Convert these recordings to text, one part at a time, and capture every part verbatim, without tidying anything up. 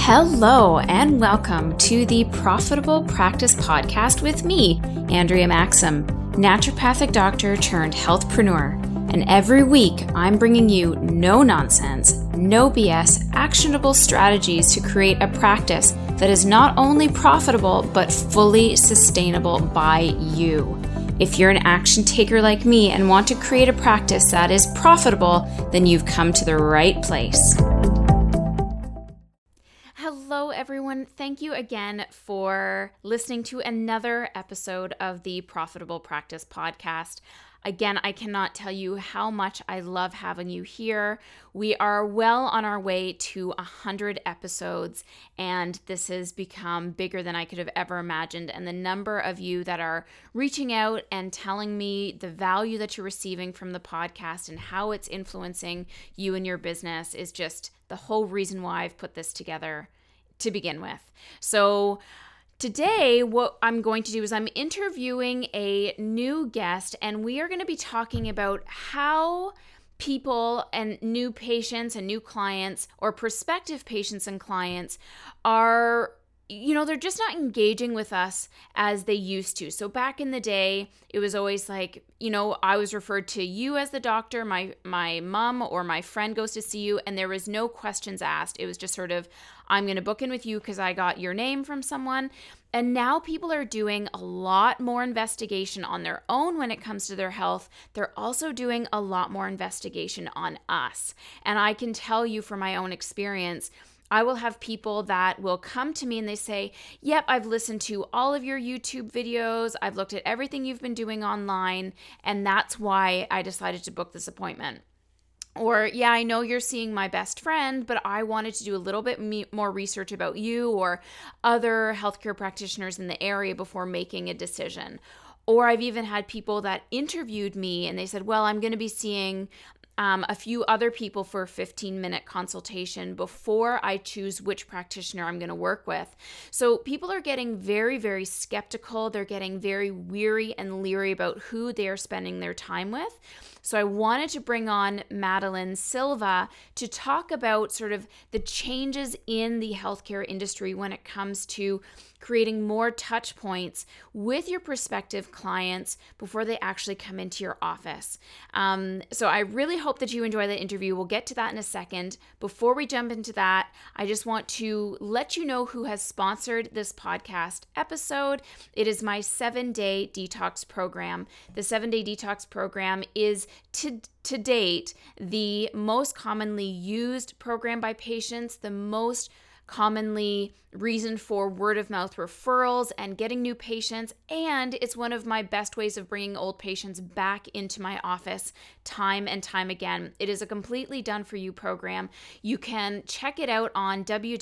Hello and welcome to the Profitable Practice Podcast with me, Andrea Maxim, naturopathic doctor turned healthpreneur. And every week I'm bringing you no nonsense, no B S, actionable strategies to create a practice that is not only profitable but fully sustainable by you. If you're an action taker like me and want to create a practice that is profitable, then you've come to the right place. Hello, everyone. Thank you again for listening to another episode of the Profitable Practice Podcast. Again, I cannot tell you how much I love having you here. We are well on our way to one hundred episodes, and this has become bigger than I could have ever imagined. And the number of you that are reaching out and telling me the value that you're receiving from the podcast and how it's influencing you and your business is just the whole reason why I've put this together to begin with. So today, what I'm going to do is I'm interviewing a new guest, and we are going to be talking about how people and new patients and new clients or prospective patients and clients are, you know, they're just not engaging with us as they used to. So back in the day, it was always like, you know, I was referred to you as the doctor, my my mom or my friend goes to see you, and there was no questions asked. It was just sort of, I'm going to book in with you because I got your name from someone. And now people are doing a lot more investigation on their own when it comes to their health. They're also doing a lot more investigation on us. And I can tell you from my own experience, I will have people that will come to me and they say, yep, I've listened to all of your YouTube videos. I've looked at everything you've been doing online, and that's why I decided to book this appointment. Or, yeah, I know you're seeing my best friend, but I wanted to do a little bit me- more research about you or other healthcare practitioners in the area before making a decision. Or I've even had people that interviewed me and they said, well, I'm going to be seeing Um, a few other people for a fifteen minute consultation before I choose which practitioner I'm going to work with. So people are getting very, very skeptical. They're getting very weary and leery about who they are spending their time with. So I wanted to bring on Madeline Silva to talk about sort of the changes in the healthcare industry when it comes to creating more touch points with your prospective clients before they actually come into your office. Um, so I really hope that you enjoy the interview. We'll get to that in a second. Before we jump into that, I just want to let you know who has sponsored this podcast episode. It is my seven-day detox program. The seven-day detox program is to to date the most commonly used program by patients, the most commonly reason for word of mouth referrals and getting new patients. And it's one of my best ways of bringing old patients back into my office time and time again. It is a completely done for you program. You can check it out on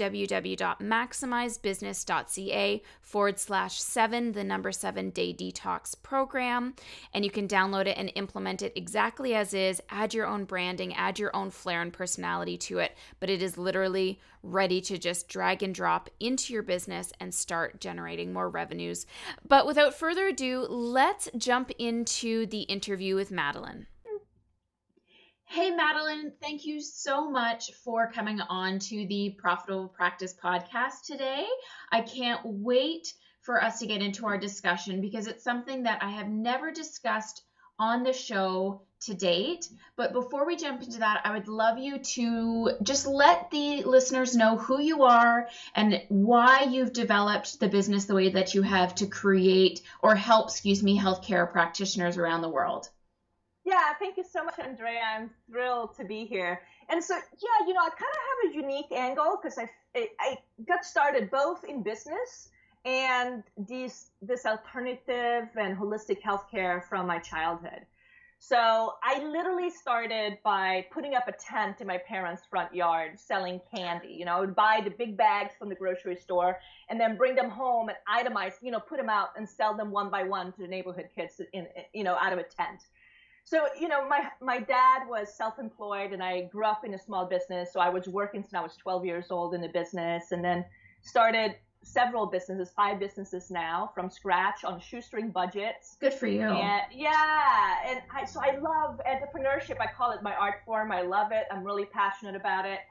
www.maximizebusiness.ca forward slash seven, the number seven day detox program. And you can download it and implement it exactly as is, add your own branding, add your own flair and personality to it. But it is literally ready to just drag and drop into your business and start generating more revenues. But without further ado, let's jump into the interview with Madeline. Hey, Madeline, thank you so much for coming on to the Profitable Practice Podcast today. I can't wait for us to get into our discussion because it's something that I have never discussed on the show to date. But before we jump into that, I would love you to just let the listeners know who you are and why you've developed the business the way that you have to create or help, excuse me, healthcare practitioners around the world. Yeah, thank you so much, Andrea. I'm thrilled to be here. And so, yeah, you know, I kind of have a unique angle because I, I got started both in business and these, this alternative and holistic healthcare from my childhood. So I literally started by putting up a tent in my parents' front yard selling candy. You know, I would buy the big bags from the grocery store and then bring them home and itemize, you know, put them out and sell them one by one to the neighborhood kids in, you know, out of a tent. So, you know, my, my dad was self-employed and I grew up in a small business. So I was working since I was twelve years old in the business and then started several businesses, five businesses now from scratch on shoestring budgets. Good for you. And yeah. And I, so I love entrepreneurship. I call it my art form. I love it. I'm really passionate about it.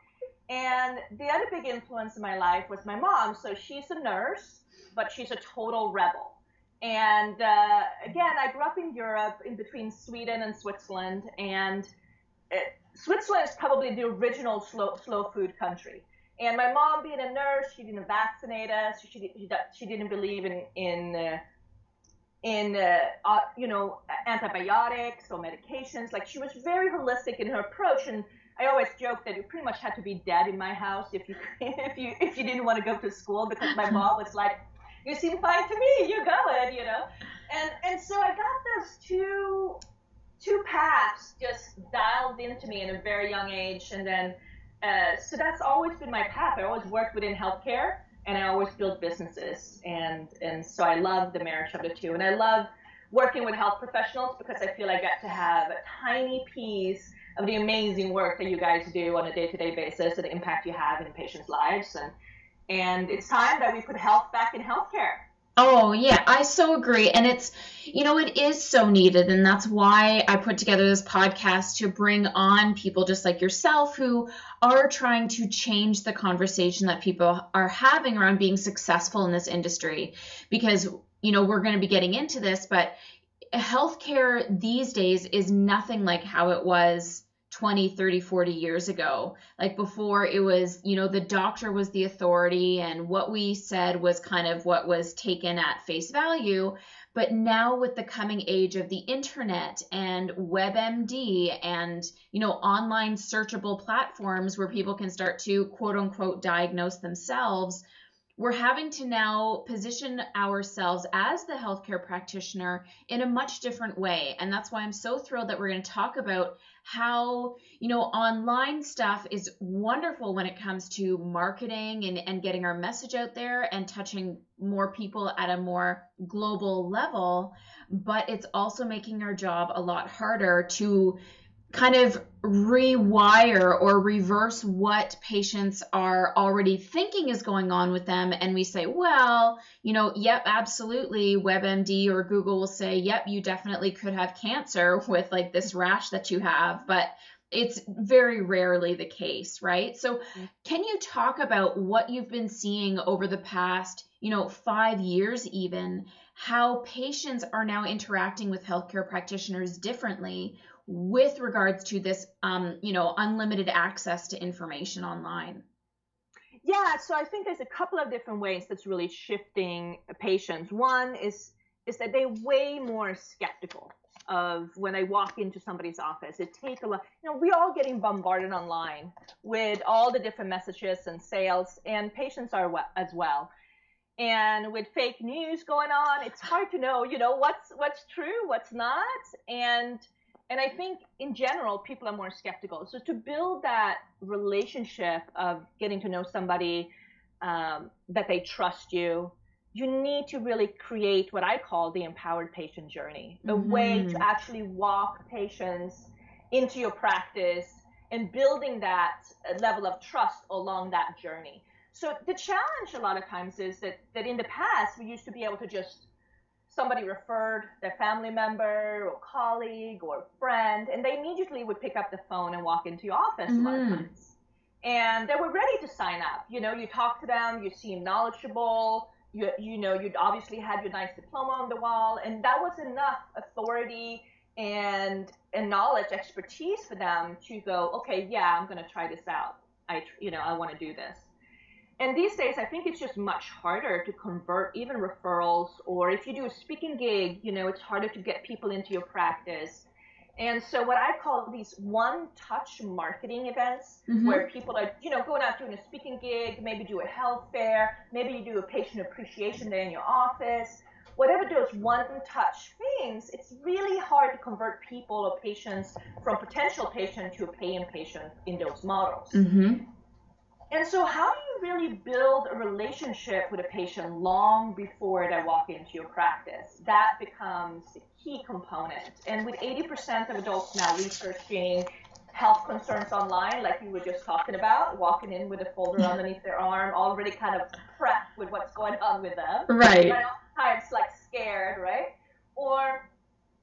And the other big influence in my life was my mom. So she's a nurse, but she's a total rebel. And uh, again, I grew up in Europe, in between Sweden and Switzerland, and it, Switzerland is probably the original slow slow food country. And my mom, being a nurse, she didn't vaccinate us. She she, she didn't believe in in uh, in uh, uh, you know, antibiotics or medications. Like, she was very holistic in her approach. And I always joke that you pretty much had to be dead in my house if you if you if you didn't want to go to school, because my mom was like, "You seem fine to me. You go it," you know. And and so I got those two two paths just dialed into me in a very young age, and then uh, so that's always been my path. I always worked within healthcare, and I always built businesses, and and so I love the marriage of the two, and I love working with health professionals because I feel I get to have a tiny piece of the amazing work that you guys do on a day-to-day basis and the impact you have in patients' lives, and and it's time that we put health back in healthcare. Oh, yeah, I so agree. And it's, you know, it is so needed. And that's why I put together this podcast, to bring on people just like yourself who are trying to change the conversation that people are having around being successful in this industry. Because, you know, we're going to be getting into this, but healthcare these days is nothing like how it was twenty, thirty, forty years ago. Like, before, it was, you know, the doctor was the authority, and what we said was kind of what was taken at face value. But now, with the coming age of the internet and WebMD and, you know, online searchable platforms where people can start to quote unquote diagnose themselves, we're having to now position ourselves as the healthcare practitioner in a much different way. And that's why I'm so thrilled that we're going to talk about how, you know, online stuff is wonderful when it comes to marketing and, and getting our message out there and touching more people at a more global level. But it's also making our job a lot harder to kind of rewire or reverse what patients are already thinking is going on with them. And we say, well, you know, yep, absolutely. WebMD or Google will say, yep, you definitely could have cancer with like this rash that you have, but it's very rarely the case, right? So can you talk about what you've been seeing over the past, you know, five years even, how patients are now interacting with healthcare practitioners differently with regards to this, um, you know, unlimited access to information online? Yeah, so I think there's a couple of different ways that's really shifting patients. One is is that they're way more skeptical of when they walk into somebody's office. It takes a lot. You know, we're all getting bombarded online with all the different messages and sales, and patients are as well. And with fake news going on, it's hard to know, you know, what's what's true, what's not, and And I think in general, people are more skeptical. So to build that relationship of getting to know somebody, um, that they trust you, you need to really create what I call the empowered patient journey, a mm-hmm. way to actually walk patients into your practice and building that level of trust along that journey. So the challenge a lot of times is that, that in the past, we used to be able to just somebody referred their family member or colleague or friend, and they immediately would pick up the phone and walk into your office mm-hmm. a lot of times. And they were ready to sign up. You know, you talk to them, you seem knowledgeable, you, you know, you'd obviously had your nice diploma on the wall, and that was enough authority and, and knowledge, expertise for them to go, okay, yeah, I'm going to try this out. I, you know, I want to do this. And these days, I think it's just much harder to convert even referrals, or if you do a speaking gig, you know, it's harder to get people into your practice. And so what I call these one-touch marketing events, mm-hmm. where people are, you know, going out doing a speaking gig, maybe do a health fair, maybe you do a patient appreciation day in your office, whatever those one-touch things, it's really hard to convert people or patients from potential patient to a paying patient in those models. Mm-hmm. And so how do you really build a relationship with a patient long before they walk into your practice? That becomes a key component. And with eighty percent of adults now researching health concerns online, like you were just talking about, walking in with a folder underneath their arm, already kind of prepped with what's going on with them. Right. Right? It's like scared, right? Or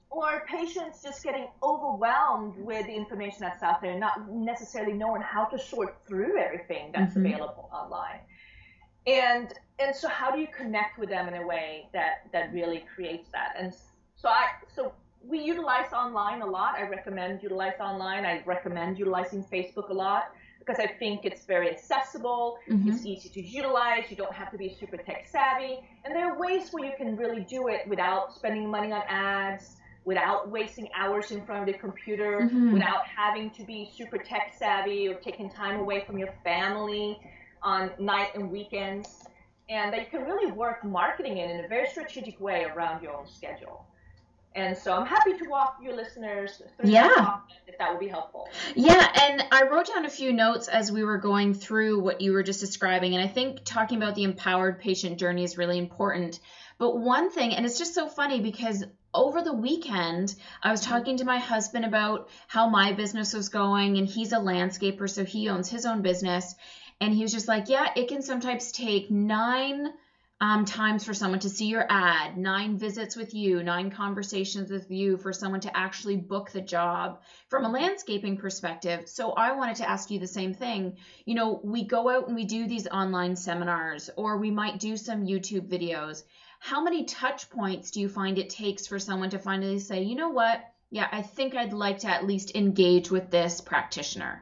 or patients just getting overwhelmed with the information that's out there, not necessarily knowing how to sort through everything that's mm-hmm. available online. And and so how do you connect with them in a way that, that really creates that? And so I so we utilize online a lot. I recommend utilize online. I recommend utilizing Facebook a lot because I think it's very accessible. Mm-hmm. It's easy to utilize. You don't have to be super tech savvy. And there are ways where you can really do it without spending money on ads, without wasting hours in front of the computer, mm-hmm. without having to be super tech savvy or taking time away from your family on night and weekends. And that you can really work marketing it in a very strategic way around your own schedule. And so I'm happy to walk your listeners through yeah. that if that would be helpful. Yeah, and I wrote down a few notes as we were going through what you were just describing. And I think talking about the empowered patient journey is really important. But one thing, and it's just so funny because over the weekend, I was talking to my husband about how my business was going, and he's a landscaper, so he owns his own business. And he was just like, yeah, it can sometimes take nine um, times for someone to see your ad, nine visits with you, nine conversations with you for someone to actually book the job from a landscaping perspective. So I wanted to ask you the same thing. You know, we go out and we do these online seminars, or we might do some YouTube videos. How many touch points do you find it takes for someone to finally say, you know what? Yeah, I think I'd like to at least engage with this practitioner.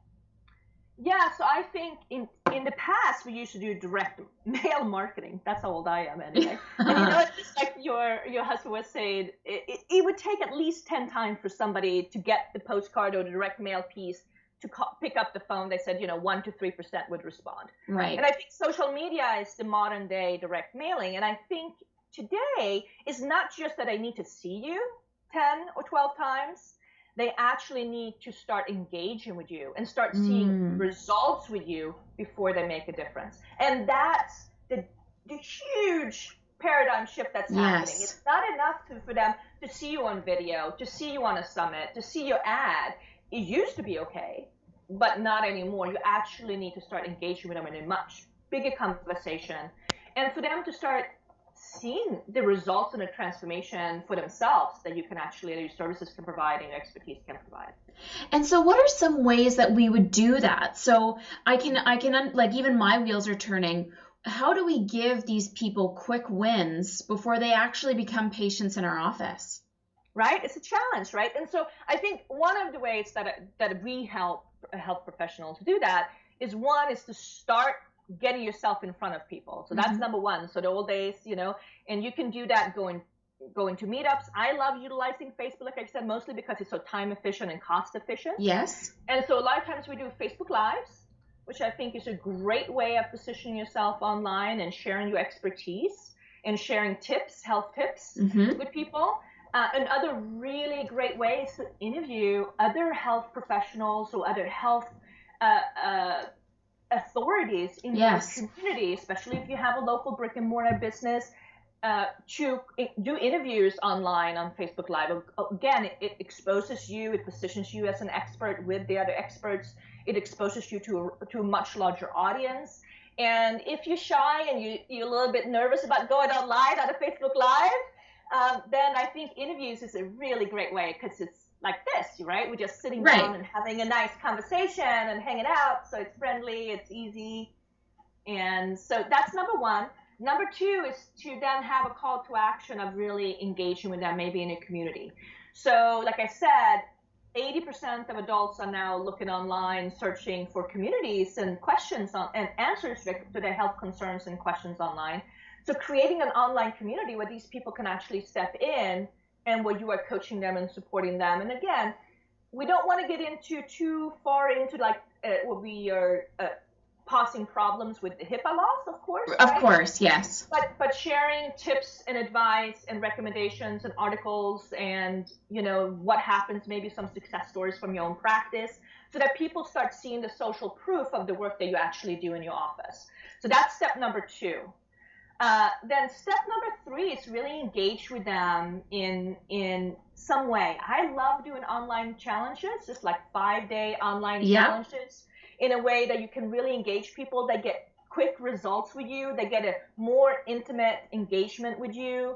Yeah, so I think in in the past we used to do direct mail marketing. That's how old I am anyway. And you know, it's just like your your husband was saying, it, it, it would take at least ten times for somebody to get the postcard or the direct mail piece to call, pick up the phone. They said, you know, one to three percent would respond. Right. And I think social media is the modern day direct mailing. And I think today is not just that I need to see you ten or twelve times. They actually need to start engaging with you and start seeing mm. results with you before they make a difference. And that's the, the huge paradigm shift that's yes. happening. It's not enough to, for them to see you on video, to see you on a summit, to see your ad. It used to be okay, but not anymore. You actually need to start engaging with them in a much bigger conversation. And for them to start seeing the results and the transformation for themselves that you can actually, that your services can provide and your expertise can provide. And so what are some ways that we would do that? So I can, I can, like, even my wheels are turning. How do we give these people quick wins before they actually become patients in our office? Right? It's a challenge, right? And so I think one of the ways that, that we help health professionals do that is one is to start getting yourself in front of people. So that's mm-hmm. number one. So the old days, you know, and you can do that going going to meetups. I love utilizing Facebook, like I said, mostly because it's so time efficient and cost efficient. Yes. And so a lot of times we do Facebook Lives, which I think is a great way of positioning yourself online and sharing your expertise and sharing tips, health tips mm-hmm. with people. Uh, and other really great ways to interview other health professionals or other health uh, uh, authorities in yes. your community, especially if you have a local brick and mortar business, uh, to do interviews online on Facebook Live. Again, it, it exposes you, it positions you as an expert with the other experts. It exposes you to a, to a much larger audience. And if you're shy and you, you're a little bit nervous about going online on a Facebook Live, um, then I think interviews is a really great way because it's like this, right? We're just sitting right. down and having a nice conversation and hanging out. So it's friendly, it's easy. And so that's number one. Number two is to then have a call to action of really engaging with them, maybe in a community. So like I said, eighty percent of adults are now looking online, searching for communities and questions on, and answers to their health concerns and questions online. So creating an online community where these people can actually step in and where you are coaching them and supporting them. And again, we don't want to get into too far into like uh, what we are uh, pausing problems with the HIPAA laws, of course. Of right? course, yes. But but sharing tips and advice and recommendations and articles and, you know, what happens, maybe some success stories from your own practice, so that people start seeing the social proof of the work that you actually do in your office. So that's step number two. Uh, then step number three is really engage with them in in some way. I love doing online challenges, just like five-day online yeah. challenges, in a way that you can really engage people. They get quick results with you. They get a more intimate engagement with you.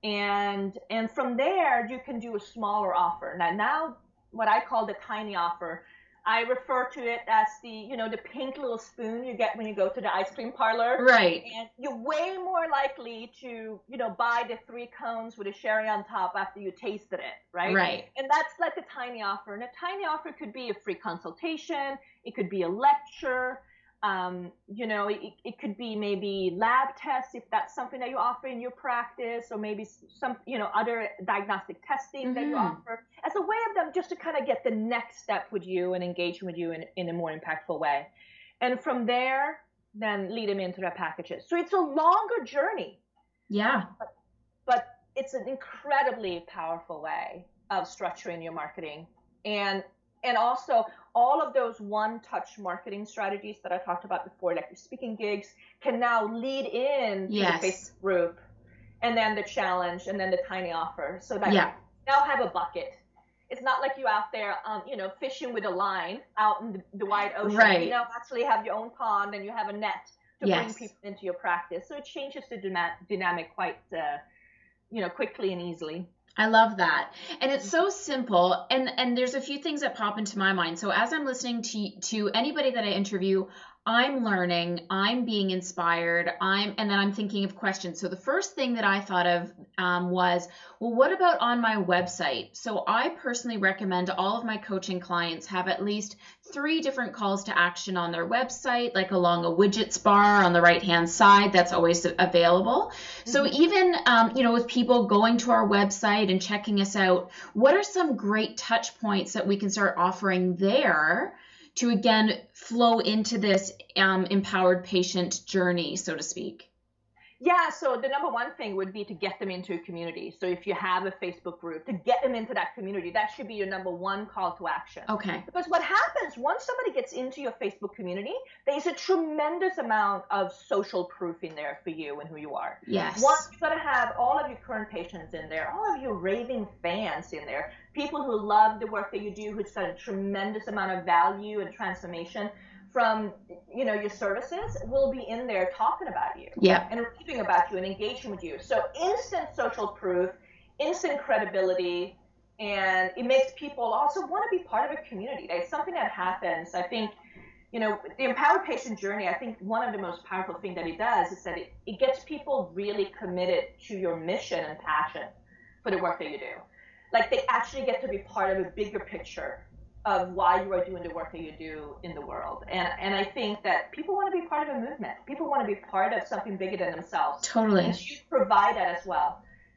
And and from there, you can do a smaller offer. Now, now what I call the tiny offer, I refer to it as the, you know, the pink little spoon you get when you go to the ice cream parlor. Right. And you're way more likely to, you know, buy the three cones with a sherry on top after you tasted it, right? Right. And that's like a tiny offer. And a tiny offer could be a free consultation. It could be a lecture. Um, you know, it, it could be maybe lab tests if that's something that you offer in your practice, or maybe some, you know, other diagnostic testing mm-hmm. that you offer as a way of them just to kind of get the next step with you and engage with you in, in a more impactful way. And from there, then lead them into their packages. So it's a longer journey. Yeah. But, but it's an incredibly powerful way of structuring your marketing. And And also, all of those one-touch marketing strategies that I talked about before, like your speaking gigs, can now lead in to yes. the Facebook group, and then the challenge, and then the tiny offer. So that yeah. you now have a bucket. It's not like you out there, um, you know, fishing with a line out in the, the wide ocean. Right. You now actually have your own pond, and you have a net to yes. bring people into your practice. So it changes the dyma- dynamic quite, uh, you know, quickly and easily. I love that. And it's so simple. And and there's a few things that pop into my mind. So as I'm listening to to anybody that I interview, I'm learning, I'm being inspired, I'm, and then I'm thinking of questions. So the first thing that I thought of um, was, well, what about on my website? So I personally recommend all of my coaching clients have at least three different calls to action on their website, like along a widgets bar on the right-hand side. That's always available. Mm-hmm. So even, um, you know, with people going to our website and checking us out, what are some great touch points that we can start offering there to, again, flow into this um, empowered patient journey, so to speak? Yeah, so the number one thing would be to get them into a community. So if you have a Facebook group, to get them into that community, that should be your number one call to action. Okay. Because what happens once somebody gets into your Facebook community, there's a tremendous amount of social proof in there for you and who you are. Yes. One, you've got to have all of your current patients in there, all of your raving fans in there, people who love the work that you do, who's got a tremendous amount of value and transformation from, you know, your services, will be in there talking about you. Yeah. And raving about you and engaging with you. So instant social proof, instant credibility, and it makes people also want to be part of a community. It's something that happens. I think, you know, the empowered patient journey, I think one of the most powerful things that it does is that it, it gets people really committed to your mission and passion for the work that you do. Like, they actually get to be part of a bigger picture of why you are doing the work that you do in the world. And and I think that people want to be part of a movement. People want to be part of something bigger than themselves. Totally. And you provide that as well.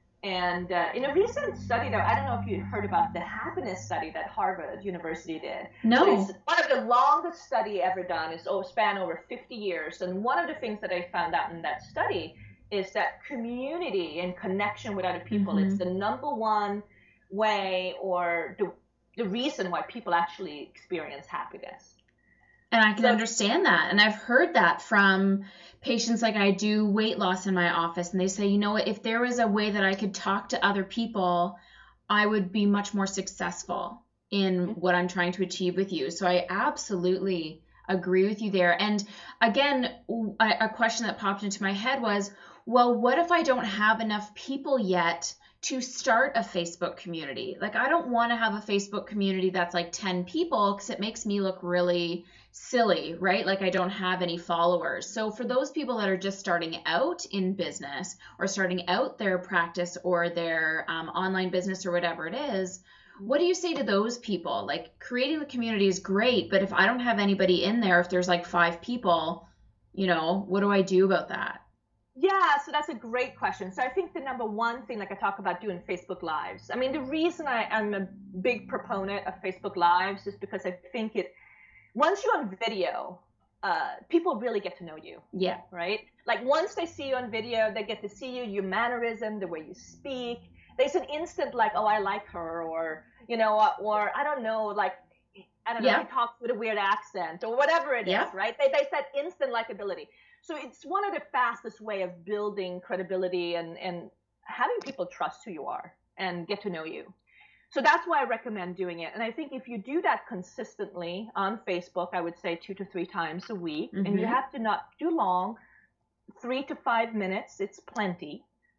And uh, in a recent study, though, I don't know if you heard about the happiness study that Harvard University did. No. So it's one of the longest study ever done. It's oh, span over fifty years. And one of the things that I found out in that study is that community and connection with other people, mm-hmm. it's the number one way, or the the reason why people actually experience happiness. And I can so, understand that. And I've heard that from patients. Like, I do weight loss in my office, and they say, you know what, if there was a way that I could talk to other people, I would be much more successful in what I'm trying to achieve with you. So I absolutely agree with you there. And again, a, a question that popped into my head was, well, what if I don't have enough people yet to start a Facebook community? Like, I don't want to have a Facebook community that's like ten people, because it makes me look really silly, right? Like, I don't have any followers. So for those people that are just starting out in business, or starting out their practice or their um, online business or whatever it is, what do you say to those people? Like, creating the community is great, but if I don't have anybody in there, if there's like five people, you know, what do I do about that? Yeah, so that's a great question. So I think the number one thing, like I talk about doing Facebook Lives. I mean, the reason I am a big proponent of Facebook Lives is because I think it, once you're on video, uh, people really get to know you. Yeah. Right? Like, once they see you on video, they get to see you, your mannerism, the way you speak. There's an instant like, oh, I like her, or, you know, or I don't know, like, I don't know, yeah. he talks with a weird accent, or whatever it yeah. is, right? They, they that instant likability. So it's one of the fastest way of building credibility and, and having people trust who you are and get to know you. So that's why I recommend doing it. And I think if you do that consistently on Facebook, I would say two to three times a week, mm-hmm. and you have to not do long, three to five minutes, it's plenty.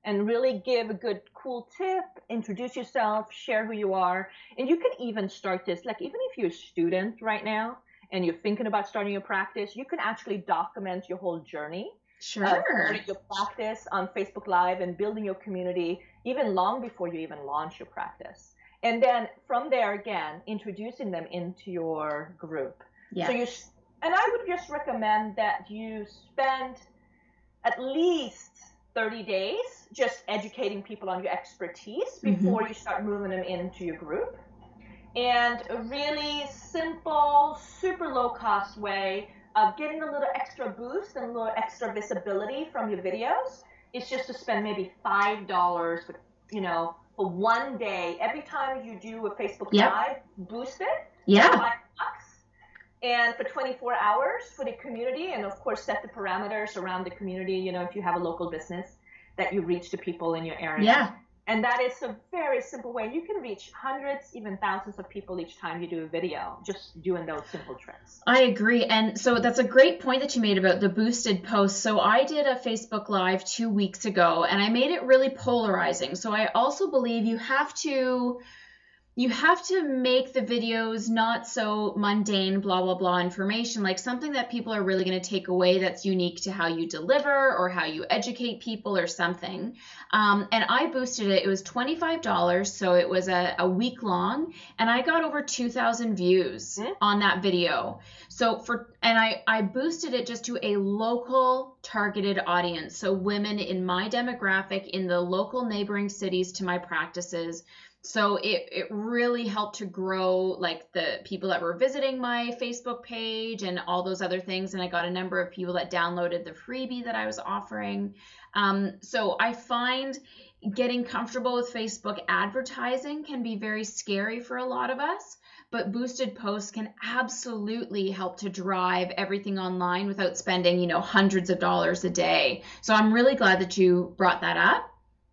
and really give a good, cool tip, introduce yourself, share who you are. And you can even start this, like even if you're a student right now and you're thinking about starting your practice, you can actually document your whole journey. Sure. Of starting your practice on Facebook Live and building your community even long before you even launch your practice. And then from there, again, introducing them into your group. Yeah. So you, and I would just recommend that you spend at least thirty days just educating people on your expertise before mm-hmm. you start moving them into your group. And a really simple, super low cost way of getting a little extra boost and a little extra visibility from your videos is just to spend maybe five dollars, for, you know, for one day. Every time you do a Facebook yep. Live, boost it. Yeah. Five bucks. And for twenty-four hours for the community, and of course set the parameters around the community, you know, if you have a local business that you reach the people in your area. Yeah. And that is a very simple way. You can reach hundreds, even thousands of people each time you do a video, just doing those simple tricks. I agree. And so that's a great point that you made about the boosted posts. So I did a Facebook Live two weeks ago, and I made it really polarizing. So I also believe you have to... You have to make the videos not so mundane, blah, blah, blah information, like something that people are really going to take away that's unique to how you deliver or how you educate people or something. Um, and I boosted it. It was twenty-five dollars, so it was a, a week long, and I got over two thousand views mm-hmm. on that video. So for and I, I boosted it just to a local targeted audience, so women in my demographic in the local neighboring cities to my practices. So it, it really helped to grow like the people that were visiting my Facebook page and all those other things. And I got a number of people that downloaded the freebie that I was offering. Um, so I find getting comfortable with Facebook advertising can be very scary for a lot of us, but boosted posts can absolutely help to drive everything online without spending, you know, hundreds of dollars a day. So I'm really glad that you brought that up.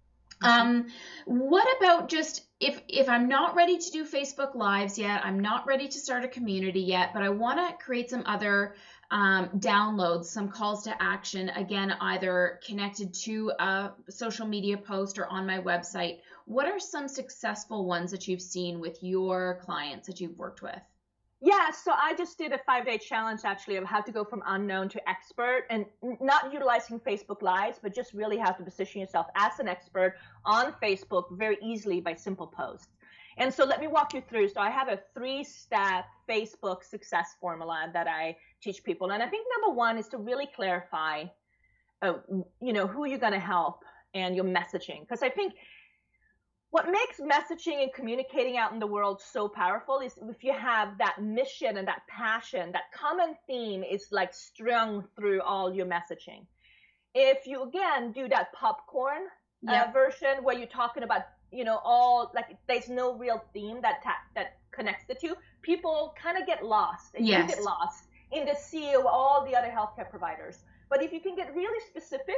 Um, what about just if, if I'm not ready to do Facebook Lives yet, I'm not ready to start a community yet, but I want to create some other um, downloads, some calls to action, again, either connected to a social media post or on my website. What are some successful ones that you've seen with your clients that you've worked with? Yeah, so I just did a five-day challenge actually of how to go from unknown to expert, and not utilizing Facebook Lives, but just really how to position yourself as an expert on Facebook very easily by simple posts. And so let me walk you through. So I have a three-step Facebook success formula that I teach people. And I think number one is to really clarify, uh, you know, who you're going to help and your messaging. Because I think what makes messaging and communicating out in the world so powerful is if you have that mission and that passion, that common theme is like strung through all your messaging. If you, again, do that popcorn yep. uh, version where you're talking about, you know, all, like there's no real theme that ta- that connects the two, people kind of get lost. And yes. you get lost in the sea of all the other healthcare providers. But if you can get really specific,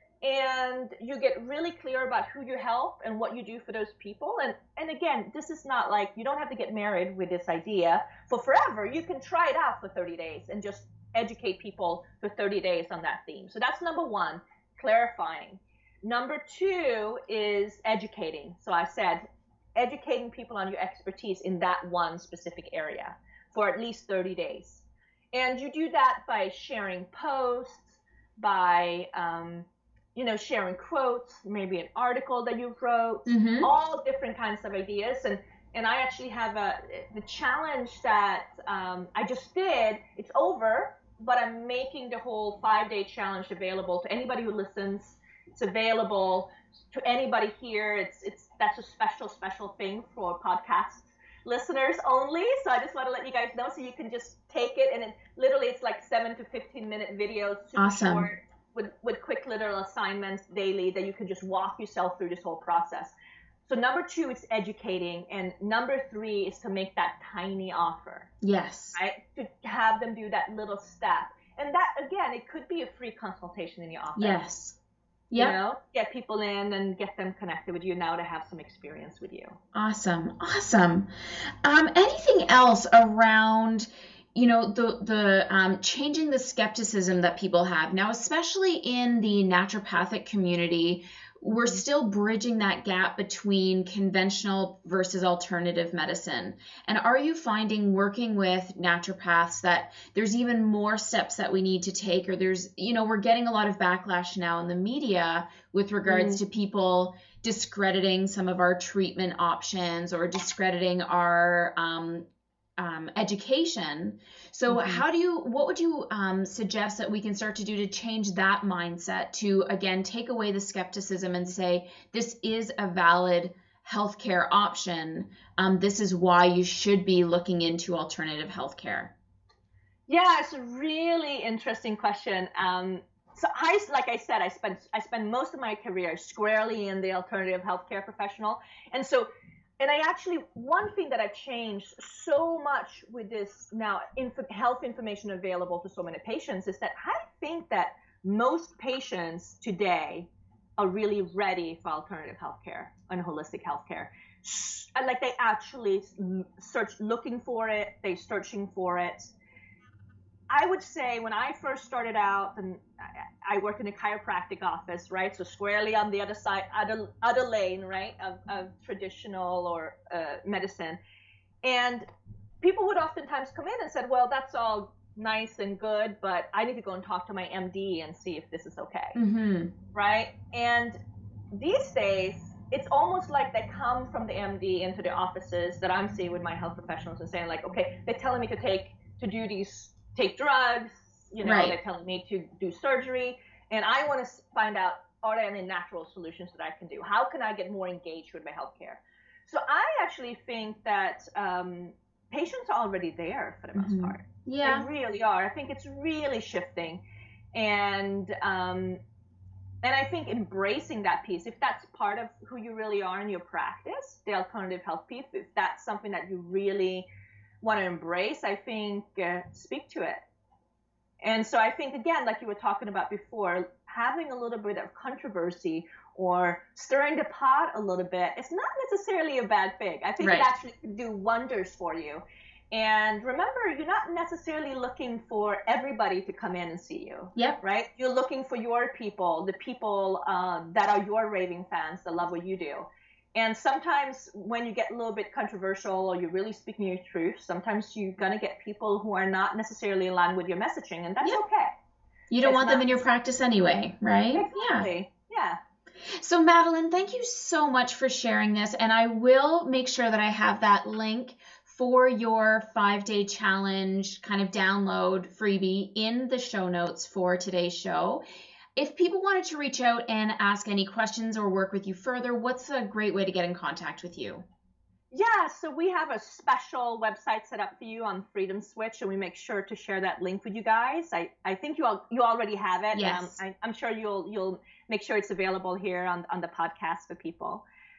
and you get really clear about who you help and what you do for those people. And, and again, this is not like, you don't have to get married with this idea for forever. You can try it out for thirty days and just educate people for thirty days on that theme. So that's number one, clarifying. Number two is educating. So I said, educating people on your expertise in that one specific area for at least thirty days. And you do that by sharing posts, by, um, you know, sharing quotes, maybe an article that you wrote, mm-hmm. all different kinds of ideas. And, and I actually have a, the challenge that um, I just did, it's over, but I'm making the whole five-day challenge available to anybody who listens. It's available to anybody here. It's, it's, that's a special, special thing for podcast listeners only. So I just want to let you guys know so you can just take it. And it literally, it's like seven to fifteen minute videos. Super awesome. Short. With, with quick little assignments daily that you can just walk yourself through this whole process. So number two is educating, and number three is to make that tiny offer. Yes. Right? To have them do that little step. And that, again, it could be a free consultation in your office. Yes. Yep. You know, get people in and get them connected with you now to have some experience with you. Awesome. Awesome. Um, anything else around, you know, the the um, changing the skepticism that people have now, especially in the naturopathic community? we're still bridging that gap between conventional versus alternative medicine. And are you finding working with naturopaths that there's even more steps that we need to take, or there's, you know, we're getting a lot of backlash now in the media with regards mm. to people discrediting some of our treatment options or discrediting our um, um, education. So mm-hmm. how do you, what would you um, suggest that we can start to do to change that mindset to, again, take away the skepticism and say, this is a valid healthcare option. Um, this is why you should be looking into alternative healthcare. Yeah, it's a really interesting question. Um, so I, like I said, I spent, I spent most of my career squarely in the alternative healthcare professional. And so And I actually, one thing that I've changed so much with this now inf- health information available to so many patients is that I think that most patients today are really ready for alternative healthcare and holistic healthcare. Like they actually search, looking for it, they're searching for it. I would say when I first started out, and I worked in a chiropractic office, right? So squarely on the other side, other, other lane, right, of, of traditional or uh, medicine. And people would oftentimes come in and said, well, that's all nice and good, but I need to go and talk to my M D and see if this is okay, mm-hmm. right? And these days, it's almost like they come from the M D into the offices that I'm seeing with my health professionals and saying like, okay, they're telling me to take, to do these take drugs, you know, right. They're telling me to do surgery, and I want to find out, are there any natural solutions that I can do? How can I get more engaged with my healthcare? So I actually think that um, patients are already there for the most mm-hmm. part. Yeah. They really are. I think it's really shifting. And um, and I think embracing that piece, if that's part of who you really are in your practice, the alternative health piece, if that's something that you really want to embrace, I think uh, speak to it. And so I think, again, like you were talking about before, having a little bit of controversy or stirring the pot a little bit, it's not necessarily a bad thing. I think right. it actually can do wonders for you. And remember, you're not necessarily looking for everybody to come in and see you. Yep. Right? You're looking for your people, the people um, that are your raving fans that love what you do. And sometimes when you get a little bit controversial or you're really speaking your truth, sometimes you're going to get people who are not necessarily aligned with your messaging, and that's yep. okay. You don't it's want not- them in your practice anyway, right? Exactly. Yeah. Yeah. So Madeline, thank you so much for sharing this, and I will make sure that I have that link for your five-day challenge kind of download freebie in the show notes for today's show. If people wanted to reach out and ask any questions or work with you further, what's a great way to get in contact with you? Yeah, so we have a special website set up for you on Freedom Switch, and we make sure to share that link with you guys. I, I think you all, you already have it. Yes. Um, I, I'm sure you'll you'll make sure it's available here on, on the podcast for people.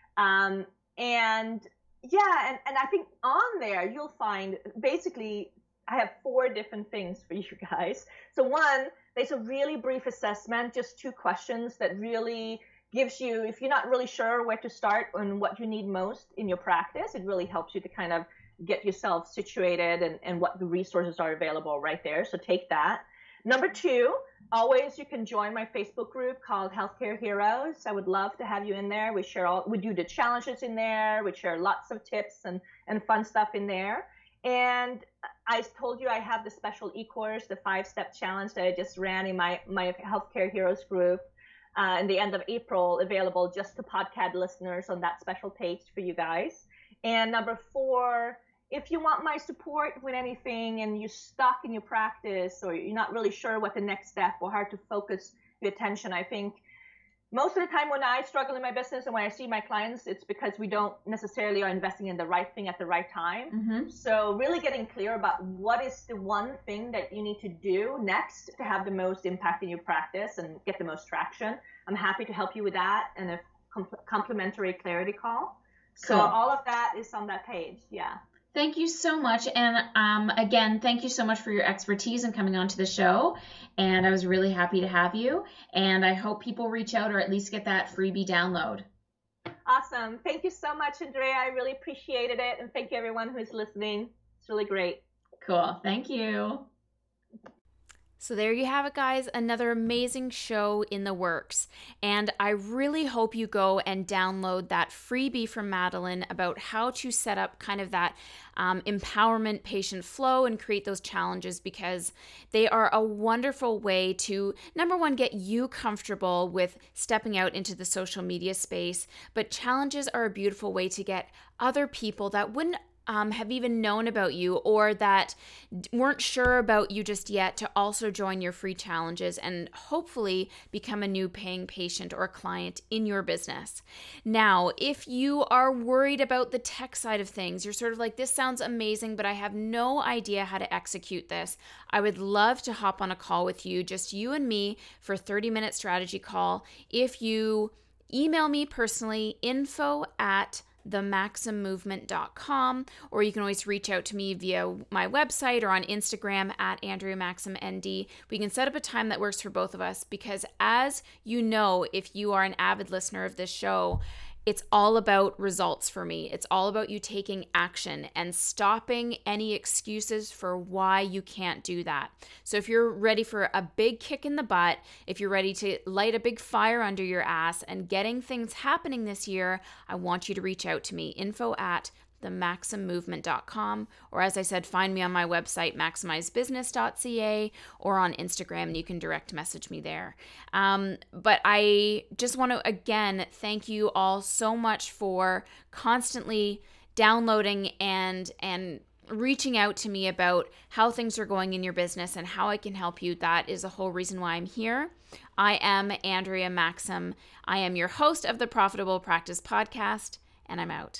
Um, and yeah, and, and I think on there you'll find basically I have four different things for you guys. So one, there's a really brief assessment, just two questions that really gives you, if you're not really sure where to start and what you need most in your practice, it really helps you to kind of get yourself situated and, and what the resources are available right there. So take that. Number two, always you can join my Facebook group called Healthcare Heroes. I would love to have you in there. We share all, we do the challenges in there. We share lots of tips and, and fun stuff in there. And I told you I have the special e-course, the five-step challenge that I just ran in my, my Healthcare Heroes group uh, in the end of April, available just to podcast listeners on that special page for you guys. And number four, if you want my support with anything and you're stuck in your practice or you're not really sure what the next step or how to focus your attention, I think most of the time when I struggle in my business and when I see my clients, it's because we don't necessarily are investing in the right thing at the right time. Mm-hmm. So really getting clear about what is the one thing that you need to do next to have the most impact in your practice and get the most traction. I'm happy to help you with that and a comp- complimentary clarity call. Cool. So all of that is on that page. Yeah. Thank you so much. And um, again, thank you so much for your expertise and coming on to the show. And I was really happy to have you. And I hope people reach out or at least get that freebie download. Awesome. Thank you so much, Andrea. I really appreciated it. And thank you, everyone who's listening. It's really great. Cool. Thank you. So there you have it, guys, another amazing show in the works. And I really hope you go and download that freebie from Madeline about how to set up kind of that um, empowerment patient flow and create those challenges, because they are a wonderful way to, number one, get you comfortable with stepping out into the social media space. But challenges are a beautiful way to get other people that wouldn't Um, have even known about you or that weren't sure about you just yet to also join your free challenges and hopefully become a new paying patient or client in your business. Now, if you are worried about the tech side of things, you're sort of like, this sounds amazing, but I have no idea how to execute this. I would love to hop on a call with you, just you and me, for a thirty minute strategy call. If you email me personally, info at the maxim movement dot com, or you can always reach out to me via my website or on Instagram at Andrea Maxim N D. We can set up a time that works for both of us, because as you know, if you are an avid listener of this show, it's all about results for me. It's all about you taking action and stopping any excuses for why you can't do that. So if you're ready for a big kick in the butt, if you're ready to light a big fire under your ass and getting things happening this year, I want you to reach out to me, info at the maxim movement dot com, or as I said, find me on my website, maximize business dot c a, or on Instagram, and you can direct message me there. Um, but I just want to, again, thank you all so much for constantly downloading and and reaching out to me about how things are going in your business and how I can help you. That is the whole reason why I'm here. I am Andrea Maxim. I am your host of the Profitable Practice Podcast, and I'm out.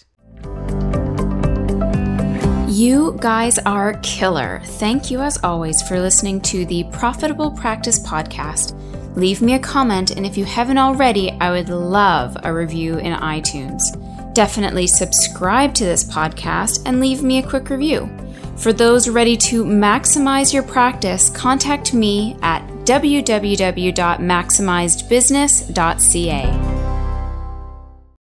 You guys are killer. Thank you as always for listening to the Profitable Practice Podcast. Leave me a comment, and if you haven't already, I would love a review in iTunes. Definitely subscribe to this podcast and leave me a quick review. For those ready to maximize your practice, contact me at w w w dot maximized business dot c a.